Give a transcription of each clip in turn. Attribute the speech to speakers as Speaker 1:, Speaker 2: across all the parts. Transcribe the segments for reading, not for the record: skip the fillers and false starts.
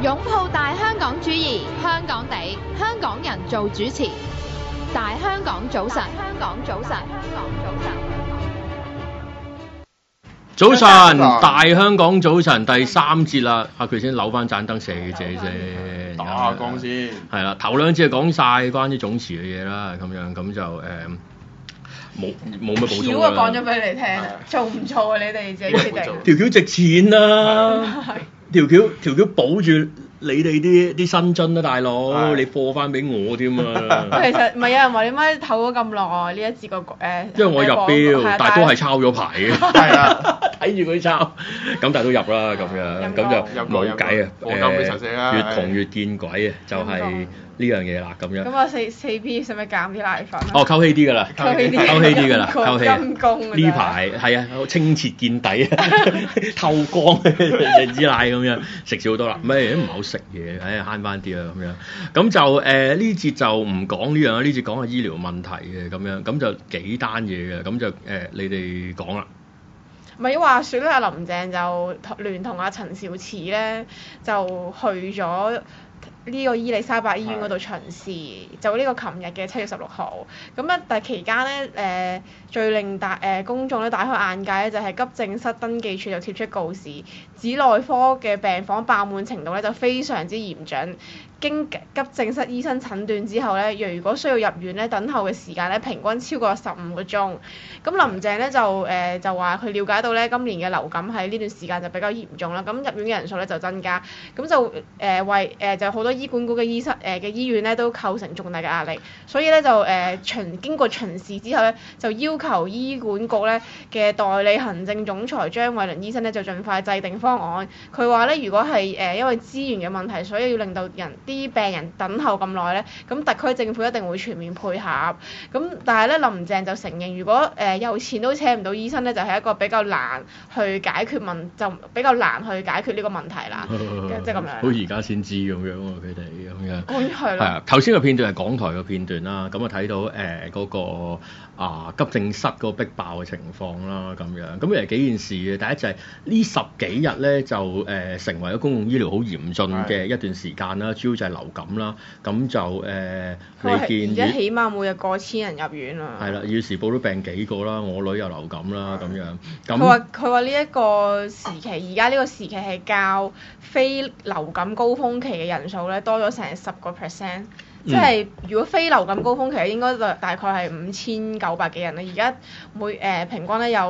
Speaker 1: 擁抱大香港主義，香港地，香港人做主持。大香港早晨，香港早晨，香港早晨。
Speaker 2: 早晨，大香港早晨第3節啦，佢先扭翻盞燈射姐先，
Speaker 3: 打下光先。
Speaker 2: 係啦，頭2節就講晒關於總辭嘅嘢啦，咁樣咁就冇乜補充啦。
Speaker 4: 橋啊講咗俾你聽，做唔做啊？你哋自己決定。
Speaker 2: 條橋值錢啦，條橋保住你哋啲薪津啦，大佬，你貨翻俾我添啊！
Speaker 4: 其實唔係有人話點解唞咗咁耐呢一節個
Speaker 2: 因為我入標，但係都係抄咗牌嘅，
Speaker 3: 係啊，
Speaker 2: 睇住佢抄，咁但係都入啦，咁樣咁就冇計啊！越窮越見鬼啊！就係呢樣嘢啦，咁樣。
Speaker 4: 咁啊四 P 使唔使減啲奶粉啊？
Speaker 2: 哦，溝稀啲㗎啦，溝稀啲㗎啦，溝稀。
Speaker 4: 陰公
Speaker 2: 呢排係啊，清澈見底啊，透光嘅支奶咁樣，食少好多啦。唔係都唔係好食嘢，慳翻啲啊咁樣。咁就呢節就唔講呢樣啦，呢節講係醫療問題嘅咁樣，咁就幾單嘢嘅，咁就你哋講啦。
Speaker 4: 咪話説咧，阿林鄭就聯同阿陳肇始咧，就去咗呢個伊利沙伯醫院嗰度巡視，就呢個琴日嘅7月16號。咁咧，但係期間咧，最令公眾咧大開眼界咧，就係急症室登記處就貼出告示，指內科嘅病房爆滿程度咧就非常之嚴峻。經急症室醫生診斷之後咧，如果需要入院咧，等候嘅時間咧平均超過15個鐘。咁林鄭咧就話佢了解到咧，今年嘅流感喺呢段時間就比較嚴重啦。咁入院嘅人數咧就增加，咁就就好多醫管局嘅醫院咧都構成重大嘅壓力，所以咧就經過巡視之後咧，就要求醫管局咧嘅代理行政總裁張偉麟醫生咧就盡快制定方案。佢話咧，如果係因為資源嘅問題，所以要令到啲病人等候咁耐咧，咁特區政府一定會全面配合。咁但係咧，林鄭就承認，如果有錢都請唔到醫生咧，就係一個比較難去解決比較難去解決呢個問題啦。即係咁樣。
Speaker 2: 好似而家先知咁樣喎，佢哋咁樣。
Speaker 4: 係咯。
Speaker 2: 係啊，頭先個片段係港台嘅片段啦，咁啊睇到嗰個急症室嗰個逼爆嘅情況啦，咁樣。咁其實幾件事嘅，第一就係呢10幾日咧就成為咗公共醫療好嚴峻嘅一段時間啦，主要就係流感啦，咁就你見
Speaker 4: 而家起碼每日過千人入院啊。
Speaker 2: 係啦，《時報》都病幾個啦，我女又流感啦，咁樣。
Speaker 4: 佢話呢一個時期，而家呢個時期係較非流感高峰期嘅人數咧多咗成10%，即係如果非流感高峰期應該大概係5900幾人啦，而家平均咧有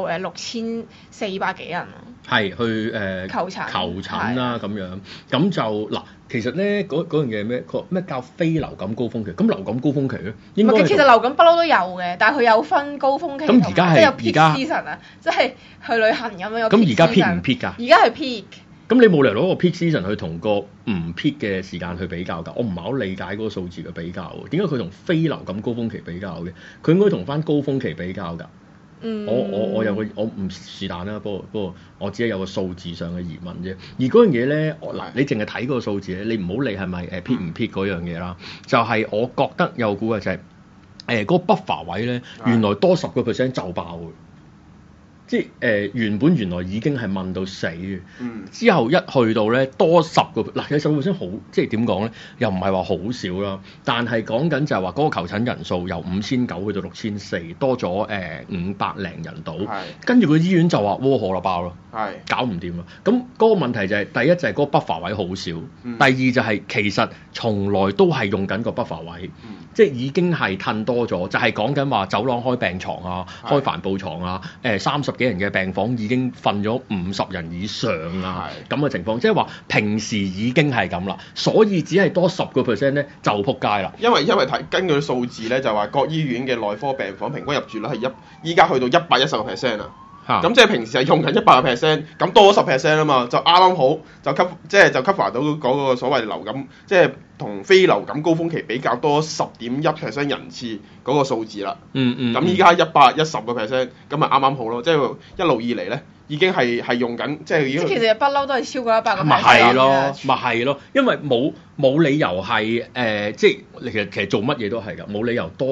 Speaker 4: 6400幾人啊。係
Speaker 2: 去求診啦咁樣，咁就嗱，其實咧嗰樣嘢咩叫非流感高峰期？咁流感高峰期咧，應該
Speaker 4: 其實流感不嬲都有嘅，但係佢有分高峰期同埋即係有 peak season啊，即係去旅行咁樣有 peak season。咁而家
Speaker 2: peak 唔 peak 㗎？
Speaker 4: 而家係 peak。
Speaker 2: 咁你冇理由攞個 peak season 去同個唔 peak 嘅時間去比較㗎？我唔係好理解嗰個數字嘅比較喎。點解佢同非流感高峰期比較嘅？佢應該同翻高峰期比較㗎。我有個我唔是但啦，不過我只係有個數字上嘅疑問啫。而嗰樣嘢咧，嗱你淨係睇嗰個數字咧，你唔好理係咪peak 唔 peak 嗰樣嘢啦。就係我覺得有估嘅就係嗰個 buffer 位咧，原來多10% 就爆嘅。即係原來已經係問到死嘅，之後一去到咧多10%，嗱有10%好，即係點講咧？又唔係話好少啦，但係講緊就係話嗰個求診人數由5900去到6400，多咗500零人到，跟住個醫院就話窩火啦爆咯，搞唔掂啦。咁嗰個問題就係第一就係嗰個 buffer 位好少，第二就係其實從來都係用緊個 buffer 位，即係已經係褪多咗，就係講緊話走廊開病床啊，開帆布床啊，30幾人嘅病房已經瞓咗50人以上啊，咁嘅情況，即係話平時已經係咁啦，所以只係多10%咧就撲街啦。
Speaker 3: 因為根據數字咧，就話各醫院嘅內科病房平均入住率係依家去到110%啊。咁即係平時係用緊100%，咁多咗10%啊嘛，就啱啱好就 cover 到嗰個所謂流感，即係同非流感高峰期比較多10.1% 人次嗰個數字啦。咁依家110%，咁咪啱啱好咯，即係一路以嚟咧已經係用緊，即係已經。
Speaker 4: 其實不嬲都係超過100%。
Speaker 2: 咪係咯，因為冇理由係即係其實做乜嘢都係㗎，冇理由多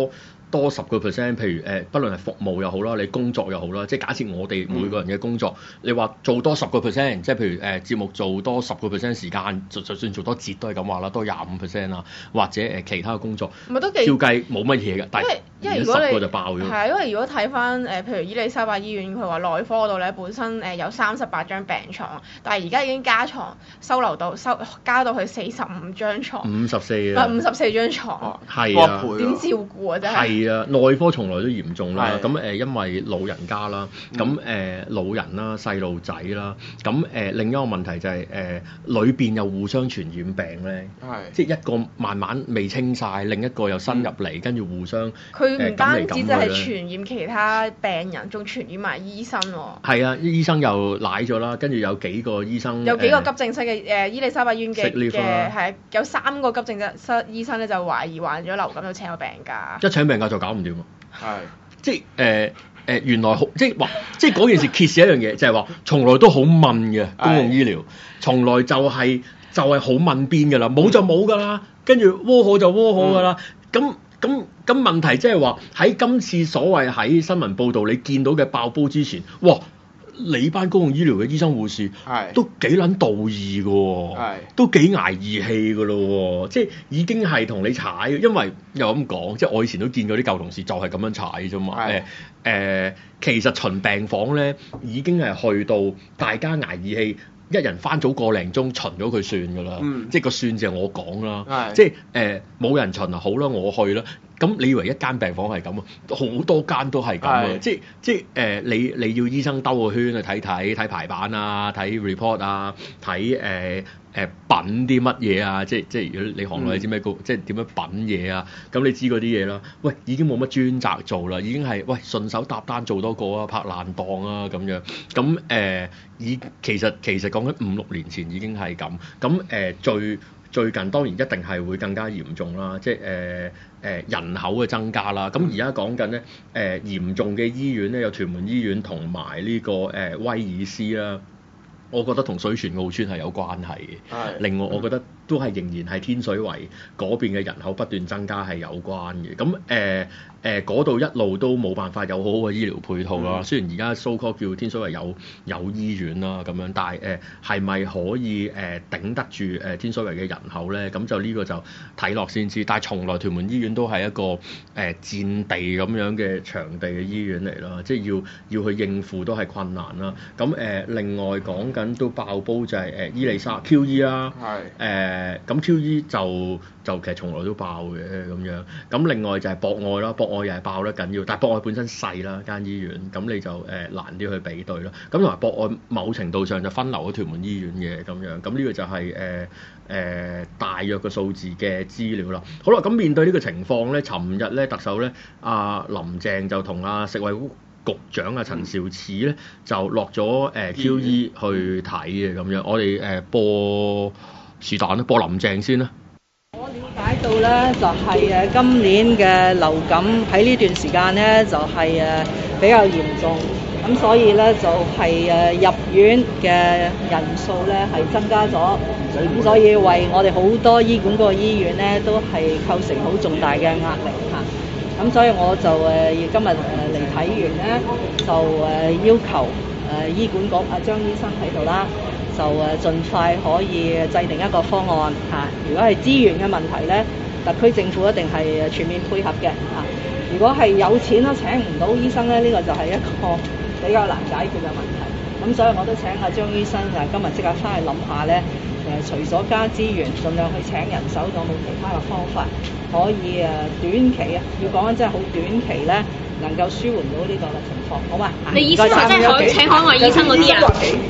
Speaker 2: 多10%，譬如不論係服務又好啦，你工作又好啦，即係假設我哋每個人嘅工作，你話做多10%，即係譬如節目做多10%時間，就算做多節都係咁話啦，多25%啦，或者其他嘅工作，
Speaker 4: 咪都幾
Speaker 2: 照計冇乜嘢㗎，但係10個就爆咗。
Speaker 4: 係啊，因為如果睇翻譬如伊利沙伯醫院，佢話內科嗰度咧本身有38張病床，但係而家已經加床加到去45張床。
Speaker 2: 54啊
Speaker 4: ！54張床。
Speaker 2: 係啊。
Speaker 4: 點照顧啊？真係。
Speaker 2: 係啊，內科從來都嚴重啦。咁因為老人家啦，咁老人啦、細路仔啦，咁另一個問題就係裏邊又互相傳染病咧。即係一個慢慢未清晒，另一個又新入嚟，跟住互相
Speaker 4: 佢唔單止就係傳染其他病人，仲傳染埋醫生喎。係
Speaker 2: 啊，醫生又瀨咗啦，跟住有幾個醫生。
Speaker 4: 有幾個急症室嘅伊利沙伯醫院嘅係有3個急症室醫生咧就懷疑患咗流感，就請咗病假。
Speaker 2: 一請病假就搞唔掂啊！即係原來即係嗰件事揭示一樣嘢，就係話從來都好問嘅公共醫療，從來就係好問邊㗎啦，冇就冇㗎啦，跟住窩好就窩好㗎啦。咁問題即係話喺今次所謂喺新聞報導你見到嘅爆煲之前，哇！你班公共醫療嘅醫生護士都幾撚道義㗎喎，都幾捱義氣㗎咯喎，即係已經係同你踩，因為又咁講，即係我以前都見過啲舊同事就係咁樣踩啫嘛。其實巡病房咧已經係去到大家捱義氣，一人翻早個零鐘巡咗佢算㗎啦，即係個算就係我講啦，即係冇人巡啊好啦，我去啦。咁你以為一間病房係咁啊？好多間都係咁啊！即係你要醫生兜個圈去睇排版啊，睇 report 啊，睇品啲乜嘢啊！即係如果你行內知咩即係點樣品嘢啊？咁你知嗰啲嘢啦。喂，已經冇乜專責做啦，已經係喂順手搭單做多個啊，拍爛檔啊咁樣。咁其實講緊5-6年前已經係咁。咁最近當然一定係會更加嚴重啦，即係人口嘅增加啦。咁而家講緊咧嚴重嘅醫院咧，有屯門醫院同埋呢個威爾斯啦。我覺得同水泉澳村係有關係嘅。另外，我覺得都係仍然係天水圍嗰邊嘅人口不斷增加係有關嘅。咁嗰度一路都冇辦法有好好嘅醫療配套啦。雖然而家 so called 叫天水圍有醫院啦咁樣，但係係咪可以頂得住天水圍嘅人口咧？咁就呢個就睇落先知。但係從來屯門醫院都係一個戰地咁樣嘅場地嘅醫院嚟啦，即係要去應付都係困難啦。咁另外講緊都爆煲就係伊利沙 QE 啦，咁 QE 就其實從來都爆嘅咁樣。咁另外就係博愛啦，博愛又係爆得緊要，但係博愛本身細啦間醫院，咁你就難啲去比對啦。咁同埋博愛某程度上就分流咗屯門醫院嘅咁樣。咁呢個就係大約嘅數字嘅資料啦。好啦，咁面對呢個情況咧，尋日咧特首咧林鄭就同食衞局長陳肇始咧就落咗QE 去睇嘅咁樣。我哋播是但啦，播林鄭先啦。
Speaker 5: 我了解到咧，就係今年嘅流感喺呢段時間咧，就係比較嚴重，咁所以咧就係入院嘅人數咧係增加咗，咁所以為我哋好多醫管局嘅醫院咧都係構成好重大嘅壓力嚇。咁所以我就今日嚟睇完咧，就要求醫管局張醫生喺度啦。就盡快可以制定一個方案嚇。如果係資源嘅問題咧，特區政府一定係全面配合嘅嚇。如果係有錢都請唔到醫生咧，呢個就係一個比較難解決嘅問題。咁所以我都請阿張醫生今日即刻翻去諗下咧，除咗加資源，盡量去請人手，有冇其他嘅方法可以短期要講緊真係好短期咧，能夠舒緩到呢個嘅情況，好嘛？
Speaker 6: 你意思係真係請海外醫生嗰啲啊？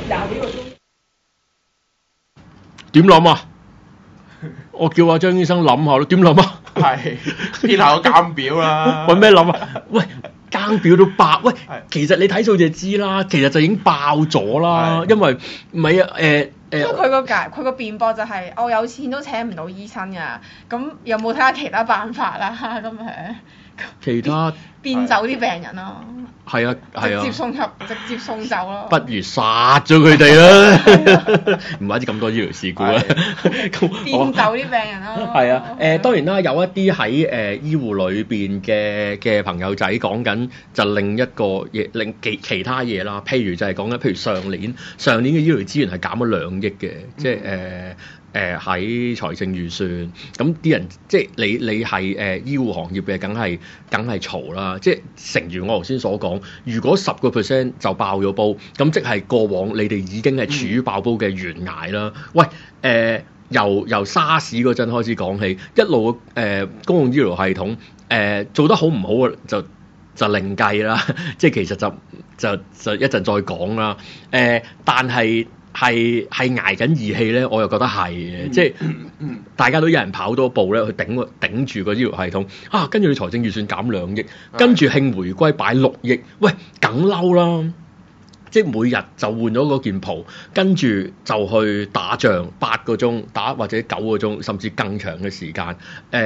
Speaker 2: 點諗啊？我叫阿張醫生諗下咯，點諗啊？
Speaker 3: 係編下個監表啦。
Speaker 2: 揾咩諗啊？喂，監表都爆。喂，其實你睇數就知啦，其實就已經爆咗啦。因為唔係啊，
Speaker 4: 因為佢個辯駁就係我有錢都請唔到醫生㗎，咁有冇睇下其他辦法啦？咁樣。
Speaker 2: 其他
Speaker 4: 變走啲病人咯。
Speaker 2: 係啊，係啊，
Speaker 4: 直接送走咯。
Speaker 2: 不如殺咗佢哋啦！唔怪之咁多醫療事故啦。
Speaker 4: 變走啲病人咯。
Speaker 2: 係啊，當然啦，有一啲喺醫護裏邊嘅朋友仔講緊就另一個嘢，另其他嘢啦。譬如就係講緊，譬如上年嘅醫療資源係減咗2億嘅，即係喺財政預算，咁啲人即係你係醫護行業嘅，梗係嘈啦。即係誠如我頭先所講，如果10% 就爆咗煲，咁即係過往你哋已經係處於爆煲嘅懸崖啦。喂，由沙士嗰陣開始講起，一路公共醫療系統做得好唔好就另計啦。即係其實就一陣再講啦。但係捱緊義氣咧，我又覺得係嘅，即係大家都有人跑多步咧，去頂住個醫療系統啊。跟住你財政預算減2億，跟住慶回歸擺6億，喂，梗嬲啦！即係每日就換咗嗰件袍，跟住就去打仗8個鐘打或者9個鐘，甚至更長嘅時間。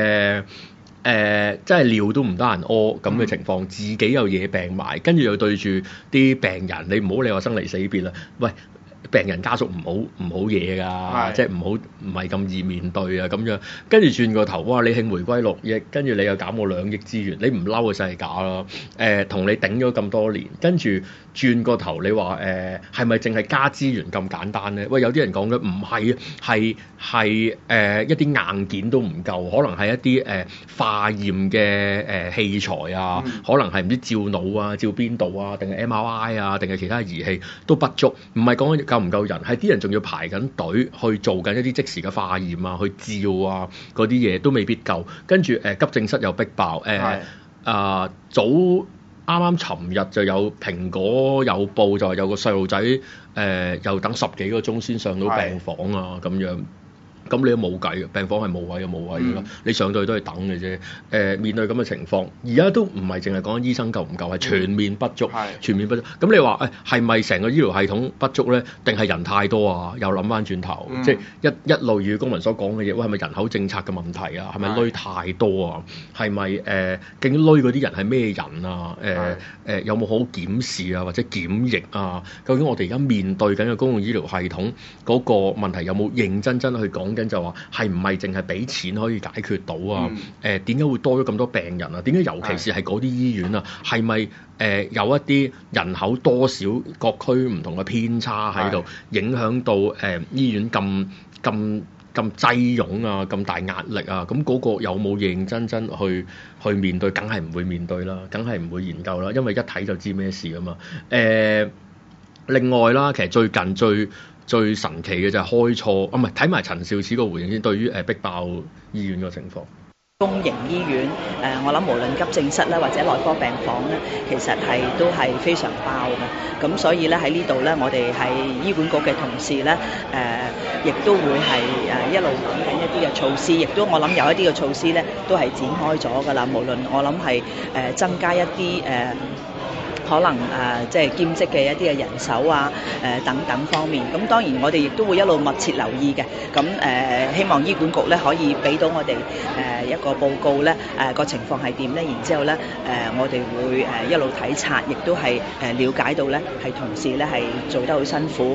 Speaker 2: 真係尿都唔得閒屙咁嘅情況，自己有嘢病埋，跟住又對住啲病人，你唔好理我生離死別啦，喂！病人家屬唔好嘢㗎，即係唔係咁易面對啊咁樣，跟住轉個頭，哇！你慶回歸6億，跟住你又減我2億資源，你唔嬲嘅世界假啦。同你頂咗咁多年，跟住轉個頭，你話係咪淨係加資源咁簡單咧？喂，有啲人講嘅唔係啊，係一啲硬件都唔夠，可能係一啲化驗嘅器材啊，可能係唔知照腦啊、照邊度啊，定係 MRI 啊，定係其他儀器都不足，唔係講緊夠唔夠人，係啲人仲要排緊隊去做緊一啲即時嘅化驗啊，去照啊嗰啲嘢都未必夠，跟住急症室又逼爆，早啱啱尋日就有蘋果有報就係有個細路仔又等10幾個鐘先上到病房啊咁樣。咁你都冇計嘅，病房係冇位嘅，冇位㗎啦。你上到去都係等嘅啫。面對咁嘅情況，而家都唔係淨係講緊醫生夠唔夠，係全面不足，全面不足。咁你話係咪成個醫療系統不足咧？定係人太多啊？又諗翻轉頭，即係一路與公民所講嘅嘢，喂，係咪人口政策嘅問題啊？係咪累太多啊？係咪究竟累嗰啲人係咩人啊？有冇好檢視啊？或者檢疫啊？究竟我哋而家面對緊嘅公共醫療系統嗰個問題有冇認真去講？就話係唔係淨係俾錢可以解決到啊？點解會多咗咁多病人啊？點解尤其是係嗰啲醫院啊？係咪有一啲人口多少各區唔同嘅偏差喺度，影響到醫院咁擠擁啊，咁大壓力啊？咁嗰個有冇認真去面對？梗係唔會面對啦，梗係唔會研究啦，因為一睇就知咩事㗎嘛。另外啦，其實最近最神奇嘅就係開錯，唔係睇埋陳肇始個回應先。對於逼爆醫院個情況，
Speaker 5: 公營醫院我諗無論急症室咧或者內科病房咧，其實都係非常爆嘅。咁所以咧喺呢度咧，我哋係醫管局嘅同事咧，亦都會係一路諗緊一啲嘅措施，亦都我諗有一啲嘅措施咧都係展開咗㗎啦。無論我諗係增加一啲可能即係兼職嘅一啲嘅人手啊，等等方面。咁當然我哋亦都會一路密切留意嘅。咁希望醫管局咧可以俾到我哋一個報告咧，個情況係點咧？然之後咧我哋會一路體察，亦都係了解到咧係同事咧係做得好辛苦。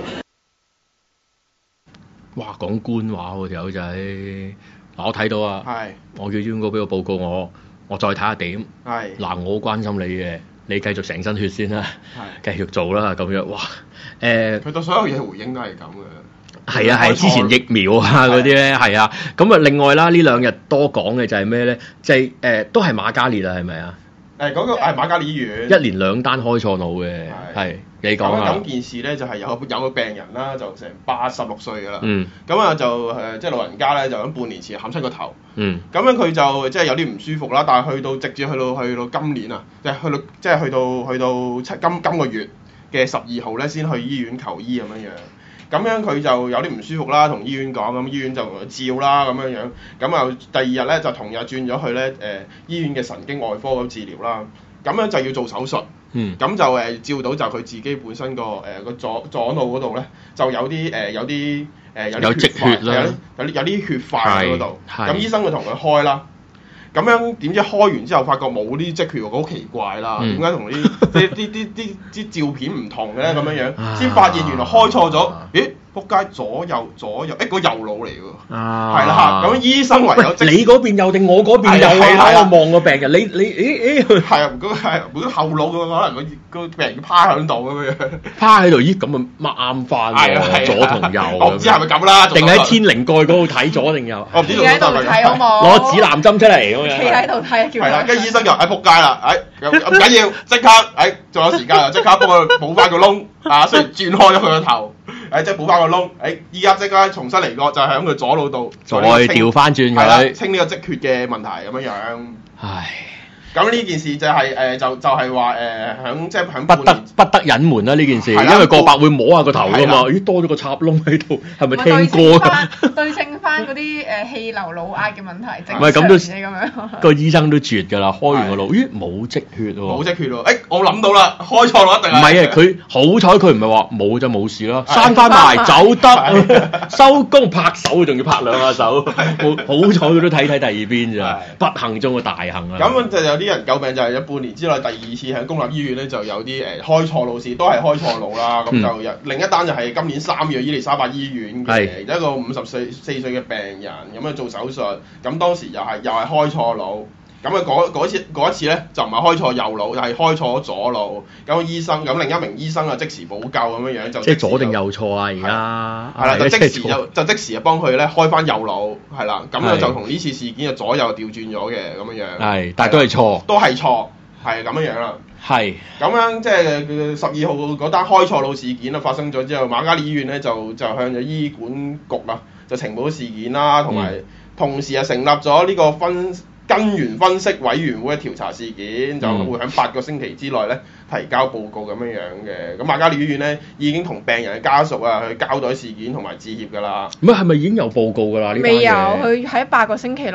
Speaker 2: 哇！講官話喎條友仔，嗱我睇到啊，我叫醫管局俾個報告我再睇下點。嗱我好關心你嘅。你繼續成身血先啦，繼續做啦咁樣，哇！
Speaker 3: 佢對所有嘢回應都係咁嘅。
Speaker 2: 係啊，之前疫苗啊嗰啲咧，係啊。咁啊，另外啦，呢2日多講嘅就係咩咧？就係都係瑪嘉烈啊，係咪啊？
Speaker 3: 嗰個係瑪嘉烈醫院。
Speaker 2: 一連2單開錯腦嘅，係你講啊。
Speaker 3: 咁件事咧就係有個病人啦，就成86歲㗎啦。咁啊就即係老人家咧，就喺半年前冚親個頭。咁樣佢就即係有啲唔舒服啦，但係直至去到今年啊，即係去到今個月嘅12號咧，先去醫院求醫咁樣。咁樣佢就有啲唔舒服啦，同醫院講，咁醫院就照啦咁樣。咁啊第2日咧就同日轉咗去咧醫院嘅神經外科咁治療啦。咁樣就要做手術。咁就照到就佢自己本身個左腦嗰度咧，就有啲積血啦，有啲血塊喺嗰度。咁醫生就同佢開啦。 咁樣點知開完之後發覺冇呢啲積血喎，好奇怪啦！點解同啲照片唔同嘅咧？咁樣先發現原來開錯咗，咦？仆街左右，個右腦嚟喎，係啦，咁醫生唯有
Speaker 2: 你嗰邊右定我嗰邊右啊？我望個病人，你
Speaker 3: 係啊，嗰個後腦嘅可能個病人趴喺度咁樣，
Speaker 2: 趴喺度，咦咁啊啱翻喎，左同右，
Speaker 3: 我唔知係咪咁啦，
Speaker 2: 定喺天靈蓋嗰度睇左定右？
Speaker 3: 我唔知
Speaker 4: 企喺度睇好冇？
Speaker 2: 攞指南針出嚟咁樣，
Speaker 4: 企喺度睇叫。
Speaker 3: 係啦，跟住醫生就仆街啦，唔緊要，即刻仲有時間啊，即刻幫佢補翻個窿啊，雖然轉開咗佢個頭。即係補翻個窿，依家即刻重新嚟過，就喺佢左腦度
Speaker 2: 再調翻轉佢，
Speaker 3: 清呢個積血嘅問題咁樣。
Speaker 2: 唉，
Speaker 3: 咁呢件事就係就係話響即係響
Speaker 2: 不得隱瞞啦呢件事，因為個伯會摸下個頭噶嘛，咦多咗個插窿喺度，係咪聽歌㗎？
Speaker 4: 對稱翻嗰啲氣流腦壓嘅問題，
Speaker 2: 唔係咁都
Speaker 4: 咁樣。
Speaker 2: 個醫生都絕㗎啦，開完個腦，咦冇積血喎，
Speaker 3: 冇積血喎，我諗到啦，開錯腦一定係。
Speaker 2: 唔係啊，佢好彩佢唔係話冇就冇事啦，閂翻埋走得，收工拍手仲要拍兩下手，好彩佢都睇第二邊咋，不幸中嘅大幸啊！
Speaker 3: 咁就有啲人詬病就係有半年之內第二次喺公立醫院咧就有啲開錯腦事，都係開錯腦啦。咁就另一單就係今年3月伊利沙伯醫院嘅一個54歲嘅病人咁做手術，咁當時又係開錯腦。咁嗰一次咧就唔係開錯右腦，就係開錯左腦。咁另一名醫生啊即時補救咁樣就。即
Speaker 2: 係左定右錯啊？而家
Speaker 3: 係啦，就即時幫佢咧開翻右腦，係啦。咁就同呢次事件嘅左右調轉咗嘅咁樣。
Speaker 2: 係，但係都係錯。
Speaker 3: 都係錯，係咁樣啦。
Speaker 2: 係。咁
Speaker 3: 樣即係12號嗰單開錯腦事件啊發生咗之後，瑪嘉烈醫院咧就向咗醫管局啊就呈報事件啦，同時成立咗呢個根源分析委員會嘅調查事件，就會喺8個星期之內咧提交報告咁樣嘅。咁瑪嘉烈醫院咧已經同病人嘅家屬啊去交代事件同埋致歉㗎啦。
Speaker 2: 係咪已經有報告㗎啦？
Speaker 4: 未有，佢喺8個星期內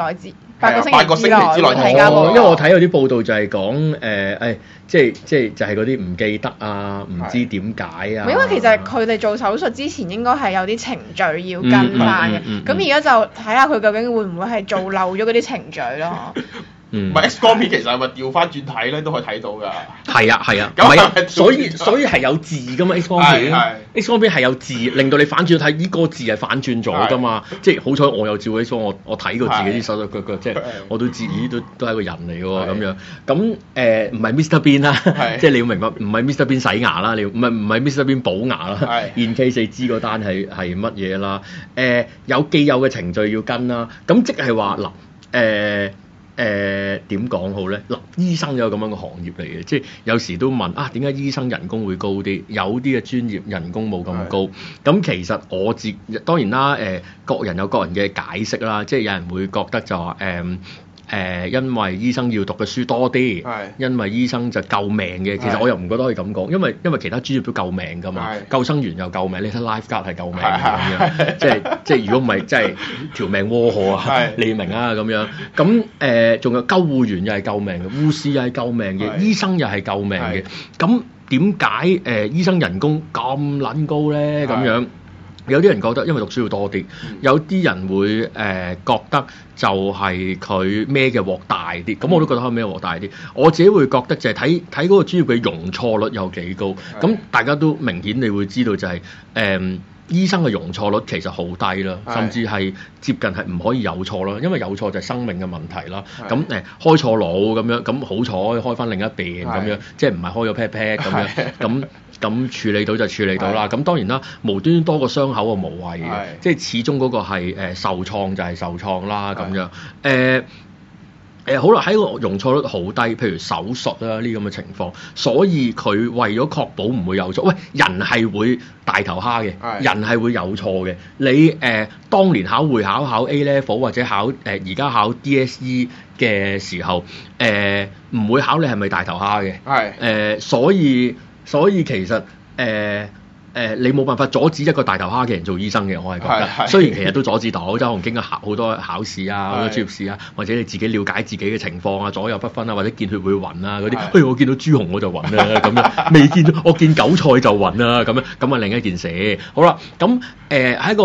Speaker 4: 8個星期之內
Speaker 3: 提交。
Speaker 2: 因為我睇有啲報道就係講即係就係嗰啲唔記得啊，唔知點解啊。
Speaker 4: 因為其實佢哋做手術之前應該係有啲程序要跟翻嘅，咁而家就睇下佢究竟會唔會係做漏咗嗰啲程序咯。
Speaker 3: 唔係 X 光片其實係咪調翻轉睇咧都可以睇到㗎？
Speaker 2: 係啊，咁所以係有字㗎嘛 X 光片，X 光片係有字，令到你反轉睇，呢個字係反轉咗㗎嘛。即係好彩我有照 X 光，我睇過自己啲手腳，即係我都知，咦都係一個人嚟喎咁樣。咁唔係 Mr Bean 啦，即係你要明白，唔係 Mr Bean 洗牙啦，唔係 Mr Bean 補牙啦。in case 你知嗰單係乜嘢啦？有既有嘅程序要跟啦，咁即係話嗱點講好咧？嗱，醫生有咁樣嘅行業嚟嘅，即係有時都問點解醫生人工會高啲？有啲嘅專業人工冇咁高。咁其實當然啦，各人有各人嘅解釋啦，即係有人會覺得就話因為醫生要讀嘅書多啲，因為醫生就救命嘅。其實我又唔覺得可以咁講，因為其他專業都救命㗎嘛。救生員又救命，你睇 lifeguard 係救命嘅咁樣，即係如果唔係，真係條命窩河啊！你明啊咁樣。咁仲有救護員又係救命嘅，護士又係救命嘅，醫生又係救命嘅。咁點解醫生人工咁撚高咧？咁樣？有啲人覺得因為讀書要多啲，有啲人會覺得就係佢孭嘅鑊大啲，咁我都覺得佢孭鑊大啲。我自己會覺得就係睇嗰個專業嘅容錯率有幾高，咁大家都明顯你會知道就係醫生嘅容錯率其實好低啦，甚至係接近係唔可以有錯啦，因為有錯就係生命嘅問題啦。咁開錯腦咁樣，咁好彩開翻另一邊咁樣，即係唔係開咗 pat pat 咁樣咁處理到就處理到啦。咁當然啦，無端端多個傷口啊無謂嘅，即係始終嗰個係受創就係受創啦咁樣。好啦，喺個容錯率好低，譬如手術啦呢咁嘅情況，所以佢為咗確保唔會有錯，喂，人係會大頭蝦嘅，人係會有錯嘅。你當年考會考 A level 或者而家考 DSE 嘅時候，唔會考你係咪大頭蝦嘅，所以其實你冇辦法阻止一個大頭蝦嘅人做醫生嘅，我係覺得。雖然其實都阻止到，周可能經過好多考試啊，好多專業試啊，或者你自己了解自己嘅情況啊，左右不分啊，或者見血會暈啊嗰啲。我見到豬紅我就暈啦咁樣，未見到我見韭菜就暈啦咁樣，咁啊另一件事。好啦，咁喺個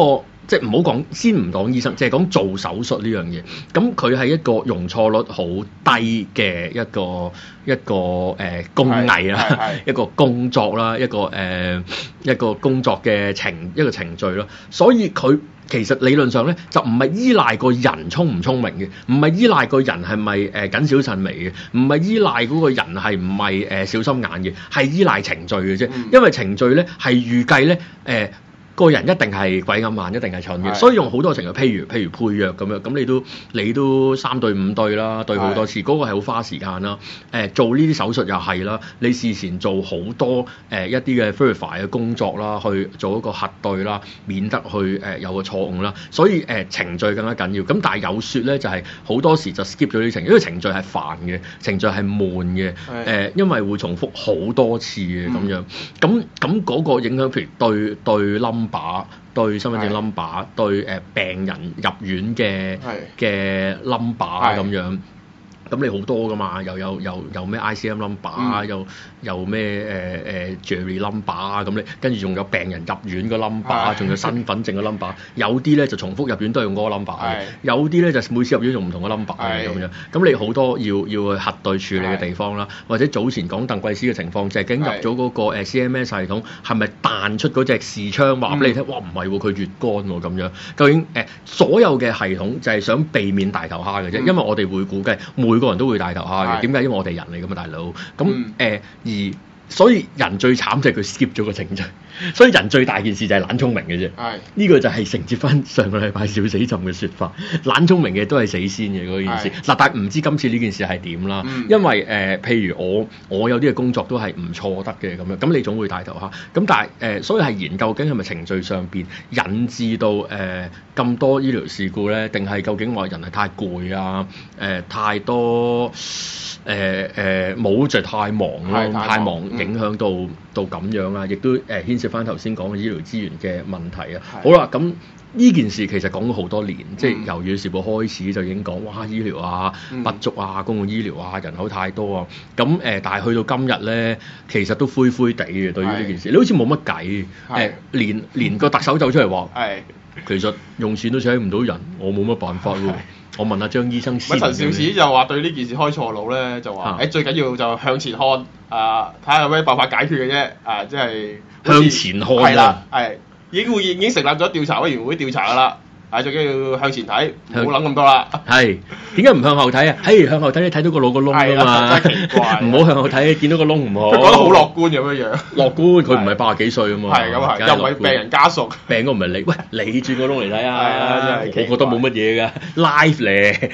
Speaker 2: 即係唔好講，先唔講醫生，即係講做手術呢樣嘢。咁佢係一個容錯率好低嘅一個工藝啦，一個工作啦，一個工作嘅一個程序咯。所以佢其實理論上咧就唔係依賴個人聰唔聰明嘅，唔係依賴個人係咪謹小慎微嘅，唔係依賴嗰個人係唔係小心眼嘅，係依賴程序嘅啫。因為程序咧係預計咧個人一定係鬼咁慢，一定係蠢嘅，所以用好多程序，譬如配藥咁樣，咁你都3對5對啦，對好多次，嗰個係好花時間啦。做呢啲手術又係啦，你事前做好多一啲嘅 verify 嘅工作啦，去做一個核對啦，免得去有個錯誤啦。所以程序更加緊要。咁但係有説咧，就係好多時就 skip 咗呢啲程序，因為程序係煩嘅，程序係悶嘅，因為會重複好多次嘅咁樣。咁嗰個影響，譬如對number 對身份證 number 對病人入院嘅 number 咁樣，咁你好多噶嘛，又有咩 ICM number 又咩jury number 咁你跟住仲有病人入院個 number， 仲有身份證個 number， 有啲咧就重複入院都係用嗰個 number， 有啲咧就每次入院用唔同嘅 number 咁樣，咁你好多要去核對處理嘅地方啦，或者早前講鄧桂思嘅情況，就係究竟入咗嗰個CMS 系統係咪彈出嗰隻視窗話俾你聽？哇唔係喎，佢乙肝喎咁樣，究竟所有嘅系統就係想避免大頭蝦嘅啫，因為我哋會估計每個人都會大頭蝦嘅，點解？因為我哋人嚟㗎嘛，大佬。咁所以人最慘就係佢 skip 咗個程序，所以人最大件事就係懶聰明嘅啫。呢個就係承接翻上個禮拜小死浸嘅説法，懶聰明嘅都係死先嘅嗰件事。嗱，但係唔知今次呢件事係點啦？因為譬如我有啲嘅工作都係唔錯得嘅咁樣，咁你總會大頭蝦。咁但係所以係研究緊係咪程序上邊引致到咁多醫療事故咧？定係究竟話人係太攰啊？太多冇就太忙咯，太忙影響到咁樣啊，亦都牽涉翻頭先講嘅醫療資源嘅問題啊。好啦，咁呢件事其實講咗好多年，即係由《時報》開始就已經講，哇醫療啊不足啊，公共醫療啊人口太多啊。咁但係去到今日咧，其實都灰灰地嘅對於呢件事，你好似冇乜計。連個特首走出嚟話，其實用錢都請唔到人，我冇乜辦法喎。我問下張醫生先。陳肇始就話對呢件事開錯腦咧，就話最緊要就向前看，睇下有咩辦法解決嘅啫，即係向前看係啦，已經成立咗調查委員會調查㗎啦。最緊要向前睇，唔好諗咁多啦。係點解唔向後睇啊？向後睇你睇到個腦個窿啊嘛，真係奇怪。唔好向後睇，見到個窿唔好。佢講得好樂觀咁樣樣。樂觀，佢唔係80幾歲啊嘛。係咁係，又唔係病人家屬。病嗰唔係你，喂你轉個窿嚟睇啊！我覺得冇乜嘢㗎，live 咧，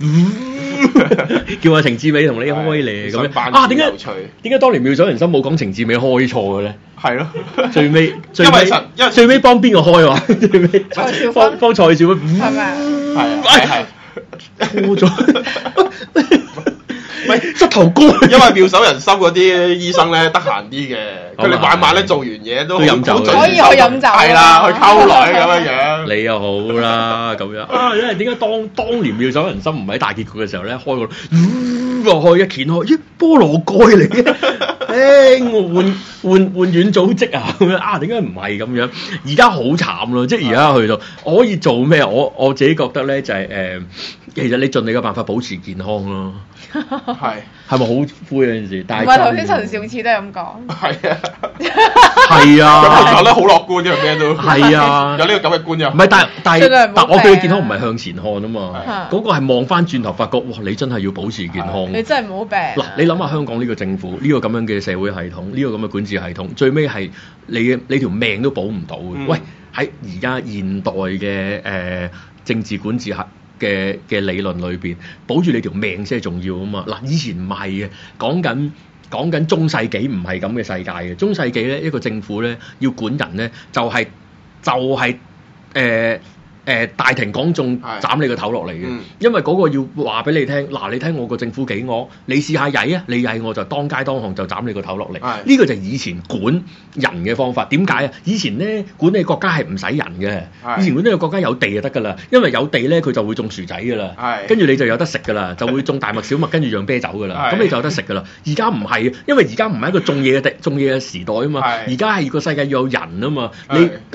Speaker 2: 叫阿程志美同你開咧咁樣。啊點解當年妙手仁心冇講程志美開錯嘅咧？係咯，最尾幫邊個開話？最尾幫蔡少芬，係咪啊？係錯咗，咪膝頭哥。因為妙手仁心嗰啲醫生咧得閒啲嘅，佢哋晚晚咧做完嘢都飲酒，可以去飲酒，係啦，去溝女咁樣。你又好啦，咁樣因為點解當年妙手仁心唔喺大結局嘅時候咧，開個落去一掀開，菠蘿蓋嚟嘅。我換軟組織啊咁樣點解唔係咁樣？而家好慘咯，即係而家去到我可以做咩？我自己覺得咧就係其實你盡你嘅辦法保持健康咯。係咪好灰嗰件事？但係頭先陳肇始都係咁講。係啊，佢講得好樂觀嘅咩都。係啊，有呢個咁嘅觀念。唔係，但我對佢健康唔係向前看啊嘛。嗰個係望翻轉頭，發覺哇！你真係要保持健康。你真係唔好病。嗱，你諗下香港呢個政府呢個咁樣嘅社會系統，呢個咁嘅管治系統，最尾係你條命都保唔到嘅。喂，喺而家現代嘅政治管治嘅理論裏邊，保住你條命先係重要啊嘛！嗱，以前唔係嘅，講緊中世紀唔係咁嘅世界嘅。中世紀咧，一個政府咧要管人咧，就係大庭廣眾斬你個頭落嚟嘅，因為嗰個要話俾你聽，嗱，你睇我個政府幾惡，你試下曳啊，你曳我就當街當巷就斬你個頭落嚟。呢個就係以前管人嘅方法。點解啊？以前咧管理國家係唔使人嘅，以前管理個國家有地就得㗎啦，因為有地咧佢就會種薯仔㗎啦，跟住你就有得食㗎啦，就會種大麥小麥，跟住釀啤酒㗎啦，咁你就有得食㗎啦。而家唔係，因為而家唔係一個種嘢嘅時代啊嘛，而家係個世界要有人啊嘛，你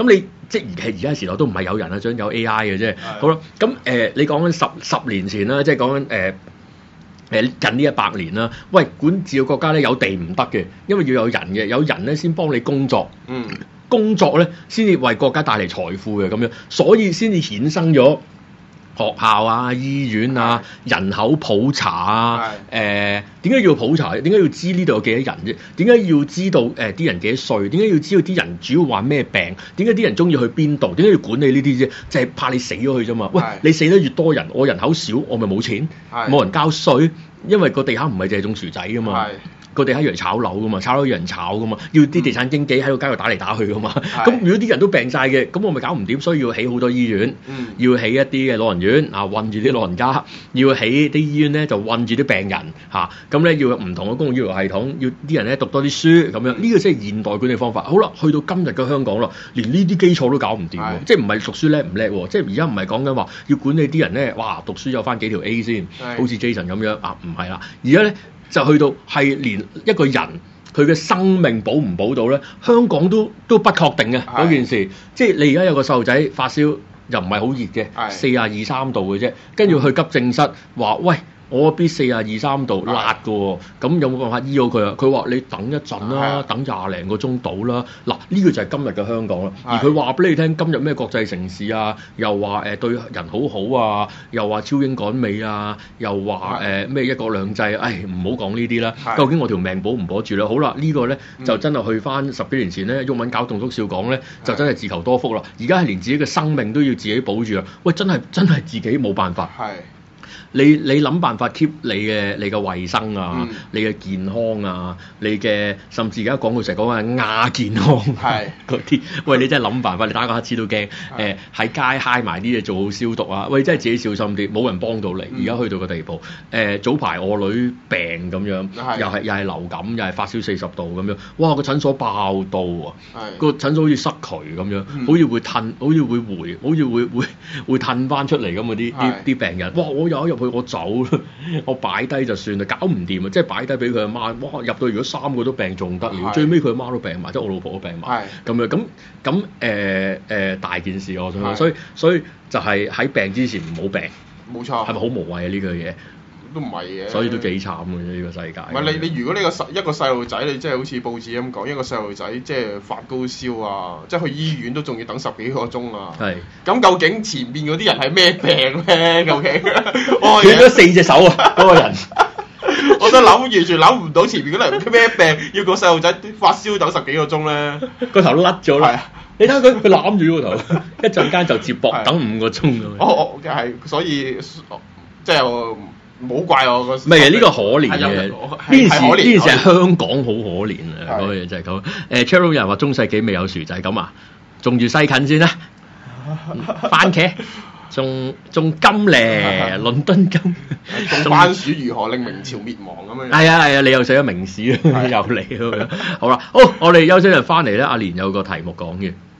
Speaker 2: 即係而家時代都唔係有人啊，想有 AI 嘅啫。好啦，咁你講緊十年前啦，即係講緊近呢100年啦。喂，管治個國家咧有地唔得嘅，因為要有人嘅，有人咧先幫你工作。工作咧先至為國家帶嚟財富嘅咁樣，所以先至衍生咗學校啊、醫院啊、人口普查啊。點解要普查？點解要知呢度有幾多人啫？點解要知道啲人幾多歲？點解要知道啲人主要患咩病？點解啲人中意去邊度？點解要管理呢啲啫？就係怕你死咗去啫嘛。喂，你死得越多人，我人口少，我咪冇錢，冇人交稅，因為個地下唔係淨係種薯仔噶嘛。個地下要嚟炒樓噶嘛，炒樓要人炒噶嘛，要啲地產經紀喺個街度打嚟打去噶嘛。咁如果啲人都病晒嘅，咁我咪搞唔掂，所以要起好多醫院，要起一啲嘅老人院啊，韞住啲老人家，要起啲醫院咧就韞住啲病人嚇，咁咧要有唔同嘅公共醫療系統，要啲人咧讀多啲書咁樣，呢個先係現代管理方法。好啦，去到今日嘅香港啦，連呢啲基礎都搞唔掂喎，即係唔係讀書叻唔叻喎？即係而家唔係講緊話要管理啲人咧，哇讀書有翻幾條 A 先，好似 Jason 咁樣啊，唔係啦，而家咧。就去到係連一個人佢嘅生命保唔保到咧，香港都不確定嘅嗰件事。即係你而家有個細路仔發燒又唔係好熱嘅，42、43度嘅啫，跟住去急症室話喂。我 B 42、43度辣嘅喎，咁有冇辦法醫好佢啊？佢話你等一陣啦，等20零個鐘到啦。嗱，呢個就係今日嘅香港啦。而佢話俾你聽，今日咩國際城市啊，又話對人好好啊，又話超英趕美啊，又話咩一國兩制，唔好講呢啲啦。究竟我條命保唔保住咧？好啦，呢個咧就真係去翻10幾年前咧，毓民搞棟篤笑講咧，就真係自求多福啦。而家係連自己嘅生命都要自己保住啊！喂，真係自己冇辦法。你諗辦法 keep 你嘅衞生啊，你嘅健康啊，你嘅甚至而家講到成日講緊亞健康嗰啲，喂你真係諗辦法，你打個乞嗤都驚。喺街揩埋啲嘢做好消毒啊，喂真係自己小心啲，冇人幫到你。而家去到個地步，早排我女病咁樣，又係流感，又係發燒40度咁樣，哇個診所爆到啊，個診所好似塞渠咁樣，好似會褪，好似會回，好似會褪翻出嚟咁嗰啲病人，哇我有入去。我走啦，我擺低就算啦，搞唔掂啊！即係擺低俾佢阿媽，哇！入到如果3個都病仲得了，最尾佢阿媽都病埋，即係我老婆都病埋，咁樣咁大件事我想講，所以就係喺病之前唔好病，冇錯，係咪好無謂啊呢個嘢？都唔係嘅，所以都幾慘嘅呢個世界。唔係你如果呢一個細路仔，你即係好似報紙咁講，一個細路仔即係發高燒啊，即係去醫院都仲要等10幾個鐘啊。係。咁究竟前邊嗰啲人係咩病咧？究竟？斷咗4隻手啊！嗰個人。我都完全諗唔到前邊嗰啲人咩病，要個細路仔發燒等10幾個鐘咧，個頭都甩咗啦。你睇下佢攬住個頭，一陣間就接駁等5個鐘咁樣。係，所以即係。唔好怪我個，唔係呢個可憐嘅，呢件事係香港好可憐啊！嗰個嘢就係咁。Cheryl 有人話中世紀未有薯仔咁啊，種住西芹先啦，番茄，種金咧，倫敦金，種番薯如何令明朝滅亡咁樣？係啊，你又寫咗明史又嚟咁樣。好啦，好，我哋休息一陣翻嚟咧，阿蓮有個題目講嘅。